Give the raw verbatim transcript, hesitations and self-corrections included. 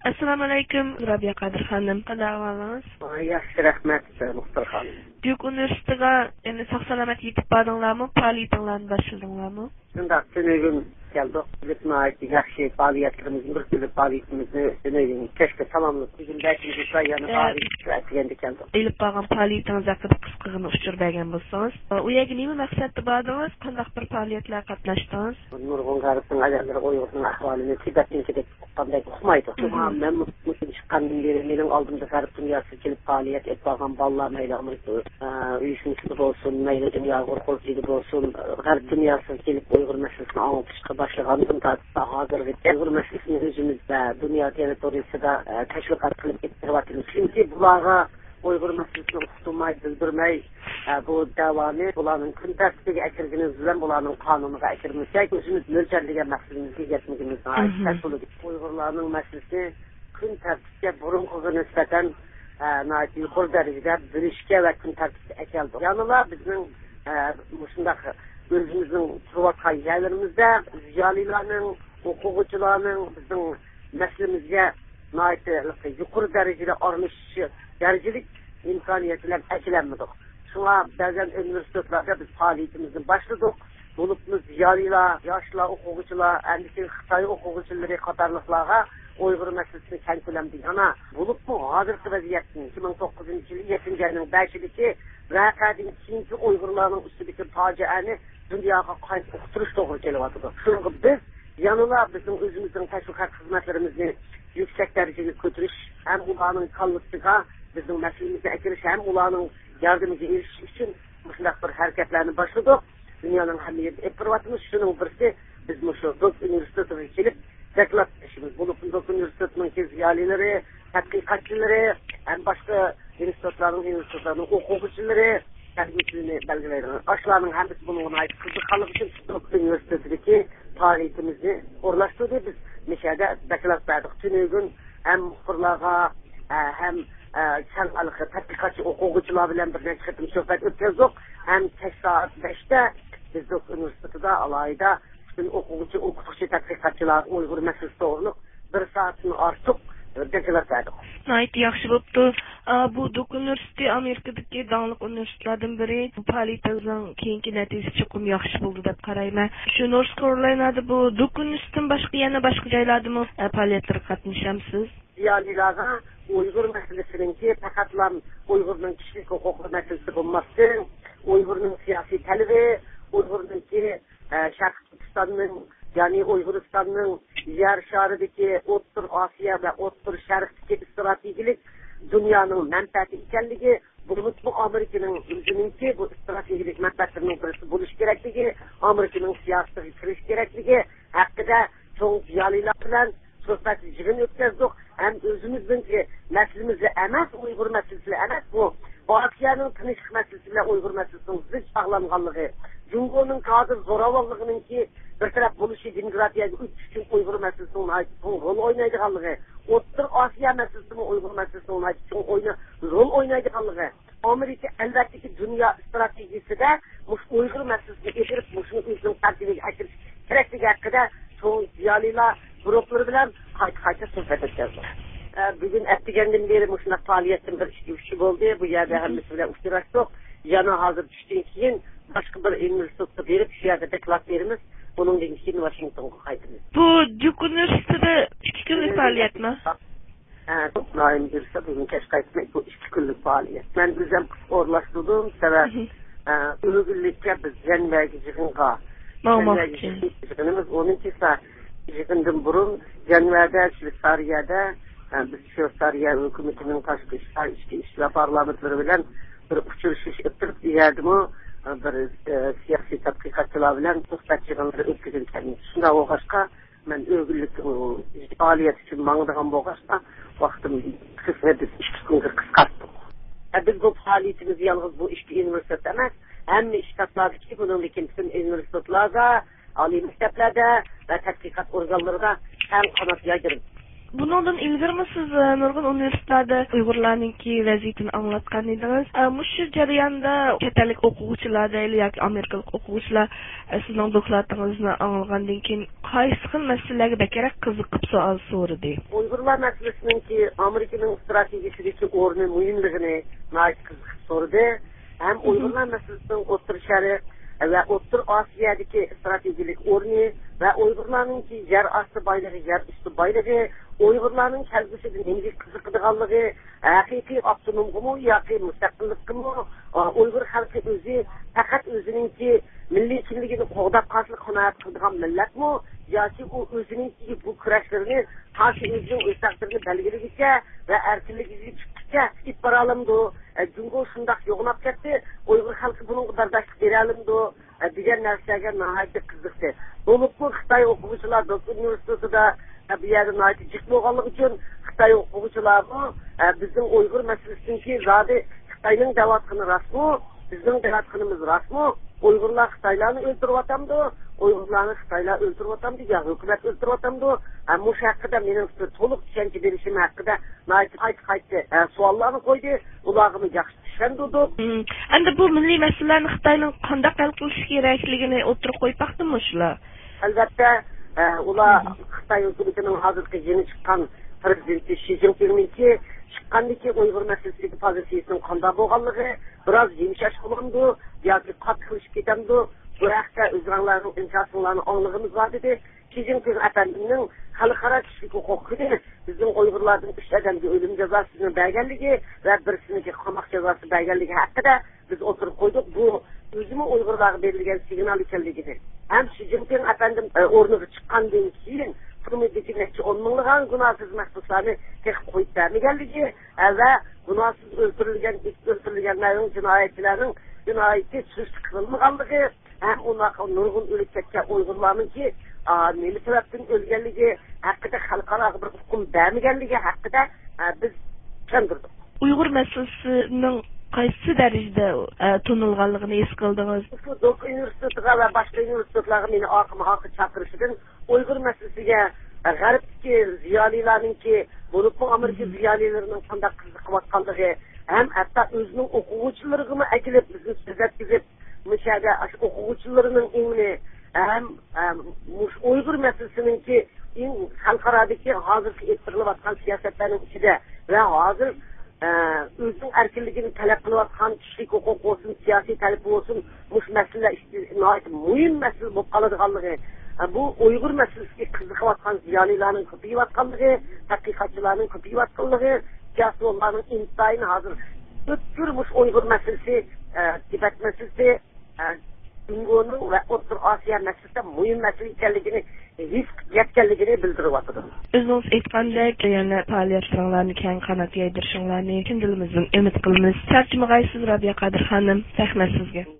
Assalamu alaykum, Rabia Qadir xanım. Qanday ahvolingіз? Yaxshi, rahmat, Muxtar xonim. Duk universitetiga endi sog' salomat yetib bordinglarmi? Faoliyatinglarni boshladinglarmi? Shundoq tunugim keldik. Bizning yaxshi faoliyatlarimizni, bir xil faoliyatimizni tunugim kechga tamomlab, bugun belki yana faoliyatga keldik. Elib borgan faoliyatingiz haqida qisqagina uchur bergan bo'lsangiz, u yerga nima maqsadda bordingiz? Qanday bir faoliyatlarga qatnashdingiz? Nurg'un G'arbning ayollar Uyg'urning ahvolini Tibetnikidek qanday uqmaydi. Men mushun chiqqandan beri mening oldimda G'arb dunyosi kelib faoliyat etib olgan bolalar mayli Amerika uyushmasi bo'lsin, mayli dunyo qo'rquvchiligi bo'lsin, G'arb dunyosi kelib Uyg'ur masalasini anglashga boshlagandan tortib hozirgi Uyg'ur masalasini o'zimizda dunyo territoriyasida tashviqot qilib ketyapmiz. Chunki bularga Uyg'ur masalasini uqtirmay, bildirmay bu davoni bularning kun tartibiga akirganimiz bilan bularning qonuniga akirmasak, o'zimiz mo'ljallangan maqsadimizga yetmaganimiz aytadi. Uyg'urlarning masalasi kun tartibga burunqiga nisbatan yuqori darajada bilishga va kun tartibga akeldi. Yanıla bizning shundaq o'zimizning turayotgan yerlarimizda ziyolilarning, o'quvchilarning bizning naslimizga yuqori darajada ornishishi darajalik imkoniyatlar achilanmadi. Shunga ba'zan universitetlarda biz faoliyatimizni boshladik. Bo'libmiz ziyolilar, yoshlar, o'quvchilar, endi Xitoy o'quvchilari qatorliqlarga Uyg'ur masalasini keng ko'lamda yana bo'libmi hozirgi vaziyatning ikki ming to'qqizinchi yil yettinchi oyning beshidagi voqeadan keyingi Uyg'urlarning ustidagi fojiani dunyoga qayta uqtirish to'g'ri kelyapti. Shunga biz yanıla bizim o'zimizning tashviqot xizmatlarimizni yuksak darajaga ko'tarish ham ularning kallisiga bizning mas'uliyatimizni akirish ham ularning yordamiga erishish uchun shunday bir harakatlarni boshladik. Dunyoning hammasini e'tirofatimiz shuning birisi biz shu Dok universitetiga kelib taklif qilishimiz. Bu Dok universitetining ziyolilari, tadqiqotchilari, ham boshqa institutlarning institutlarning o'quvchilari tarbiyachilarni belgilaydi. Ashlarning hammasi bunga aytib qiziqqanligi uchun Dok universitetidagi faoliyatimizni o'rlashtirdi. Biz mishada taklif berdik. Tunugun ham muxbirlarga ham keng aloqa tadqiqotchi o'quvchilar bilan bir necha qatim suhbat o'tkazdik. Ham kech soat beshda biz Dok universitetida alayda bütün o'quvchi, o'qituvchi tadqiqotchilar Uyg'ur masalasi to'g'riliq bir soatdan ortiq taklif berdik. Nayt yaxshi bo'pti. Bu Dok universiteti Amerikadagi donglik universitetlardan biri. Faoliyatingizning keyingi natijasi chuqur yaxshi bo'ldi deb qarayman. Shu North Carolinada bu Dok universitetidan boshqa yana boshqa joylardami faoliyatlarga qatnashamsiz? Ziyolilarga Uyg'ur masalasiningki faqatlam Uyg'urning kishilik huquqi masalasi bo'lmasdan, Uyg'urning siyosiy talabi, Uyg'urningki Sharq Turkistonning, ya'ni Uyg'uristonning yer sharidagi O'rta Osiyo va O'rta Sharqdagi strategik dunyoning manfaati ekanligi, bu Amerikaning o'zininki bu strategik manfaatlarining birisi bo'lish kerakligi, Amerikaning siyosatiga kirish kerakligi haqida cho'ng ziyolilar bilan suhbat yig'in o'tkazdik. Ham o'zimizningki naslimizni emas, Uyg'ur masalasi emas, bu Osiyoning tinchlik masalasi bilan Uyg'ur masalasining zich bog'langanligi, Jungoning hozir zo'ravonligininki bir taraf bo'lishi demokratiyaga o'tish uchun Uyg'ur masalasining rol o'ynaydiganligi, O'rta Osiyo masalasini Uyg'ur masalasining o'yna rol o'ynaydiganligi, Amerika albatta dunyo strategiyasida mush Uyg'ur masalasini e'tirib, mushuni o'zining tartibiga akirish kerakligi haqida cho'ng ziyolilar guruhlari bilan qayta-qayta suhbat o'tkazdik. Bugun atdigandan beri mushuna faoliyatning bir ishchi bo'ldi. Bu yerda hammasi bilan uchrashdik. Yana hozir tushdan keyin boshqa bir universitetga berib, shu yerda taklif beramiz. Bundan keyin Washingtonga qaytamiz. Bu Duk universitetida ikki kunlik faoliyatmi? Ha, doim birsa bugun kech qaytmak bu ikki kunlik faoliyat. Men o'zim o'rlashtirdim, sabab o'g'illikka biz janvaga yig'inga ma'lumotimiz o'ninchi yig'indan burun janvada Shveysariyada biz Shveysariya hukumatining tashqi ishlar ichki ishlar parlamentlari bilan bir uchrashish o'tib yerdimi bir siyosiy tadqiqotchilar bilan suhbat yig'inlari o'tkazilgan. Shunday o'xshashqa men o'g'illik faoliyat uchun mangdigan bo'lg'ashqa vaqtim qisqardi, ikki kunga qisqartdi. Biz bu faoliyatimiz yalnız bu ikki universitet emas, hamma shtatlardagi bundan lekin bütün universitetlarda, oliy maktablarda va tadqiqot organlarida ham qanot yaydirib Bundan ilgirmi siz nurg'un universitetlarda Uyg'urlarninki vaziyatini anglatgan edingiz. Shu jarayonda chet ellik o'quvchilar yoki amerikalik o'quvchilar sizning doklatingizni anglagandan keyin qaysi xil masalalarga bakrak qiziqib savol so'radi? Uyg'urlar masalasiningki Amerikaning strategiyasida o'rni muhimligini qiziqib so'radi. Ham Uyg'urlar masalasining o'rta sharq va o'rta Osiyodagi strategik o'rni va Uyg'urlarningki yer osti boyligi, yer usti boyligi, Uyg'urlarning kelgusida nega qiziqadiganligi, haqiqiy avtonomlikmi yoki mustaqillikmi, Uyg'ur xalqi o'zi faqat o'ziningki milliy kimligini qo'g'dab qolishni qanoat qiladigan millatmi yoki u o'ziningki bu kurashlarni qarshi o'zining o'z taqdirini belgilagicha va erkinligiga chiqishga ibora olamdi. Jungo shundoq yo'g'nab ketdi, Uyg'ur xalqi bunga bardoshlik bera olamdi degan narsaga nihoyatda qiziqdi. Bo'libmi Xitoy o'quvchilar Doktor universitetida bu yerda nihoyatda jiq bo'lganligi uchun Xitoy o'quvchilarni bizning Uyg'ur masalasiki zodi Xitoyning davatqini rasmi, bizning davatqinimiz rasmi, Uyg'urlar Xitoylarni o'ldiryapti, Uyg'urlarni Xitoylar o'ldiryapti, ya hukumat o'ldiryapti. Bu haqida mening to'liq tushuncha berishim haqida qayta-qayta savollarni qo'ydi. Ularni yaxshi tushundirdi. Endi bu milliy masalalarni Xitoyning qanday hal qilish kerakligini o'tirib qo'ymoqdimi shular? Albatta, ular Xitoy hukumatining hozirgi yeni chiqqan prezidenti Shi Jinping'ningki chiqqandiki Uyg'ur masalasidagi pozitsiyasining qanday bo'lganligi biroz yumshash bo'lindi yoki qattiq qilishib ketamdi. Bu haqda o'zinglarning inshaatinglarni anglag'imiz bor dedi. Shi Jinping efendimning xalqaro kishilik huquqini bizning Uyg'urlarning uch odamga o'lim jazosini berganligi va birisiga qamoq jazosi berganligi haqida biz o'tirib qo'ydik. Bu o'zimi Uyg'urlarga berilgan signal ekanligini. Ham Shi Jinping efendim o'rniga chiqqandan keyin hukumatdagi necha o'n minglagan gunohsiz mahbuslarni teqib qo'yib bermaganligi va gunohsiz o'ldirilgan, o'ldirilganlarning jinoyatchilarning jinoyati sust qilinmaganligi ham unaqa nurg'un o'lib ketgan Uyg'urlarningki nima sababdan o'lganligi haqida xalqaro bir hukm bermaganligi haqida biz tushuntirdik. Uyg'ur masalasining qaysi darajada tunilganligini his qildingiz? Doktor universitetiga va boshqa universitetlarga meni oqima-oqi chaqirishidan Uyg'ur masalasiga g'arbdagi ziyolilarningki, bo'libmi Amerika ziyolilarining qanday qiziqayotganligi ham hatto o'zining o'quvchilariga akilib bizni so'zlatkizib mushaga o'quvchilarining ingni ham Uyg'ur masalasiningki eng xalqarodagi hozirgi e'tirolayotgan siyosatlarning ichida va hozir o'zining erkinligini talab qilayotgan kishilik huquq bo'lsin, siyosiy talab bo'lsin, mush masalalar muhim masala bo'lib qoladiganligi, bu Uyg'ur masalasiga qiziqayotgan ziyolilarning ko'payayotganligi, tadqiqotchilarning ko'payayotganligi, siyosatchilarning intayin hozir o'tkir mush Uyg'ur masalasi, Tibet masalasi, Dunyoning va O'rta Osiyo masalasida muhim masala ekanligini his yetganligini bildiryapti. O'zingiz aytgandek, yana faoliyatlaringizni keng qanot yaydirishinglarni chin dilimizdan umid qilamiz. Tarjimaga siz Robiya Qodir xonim, rahmat sizga.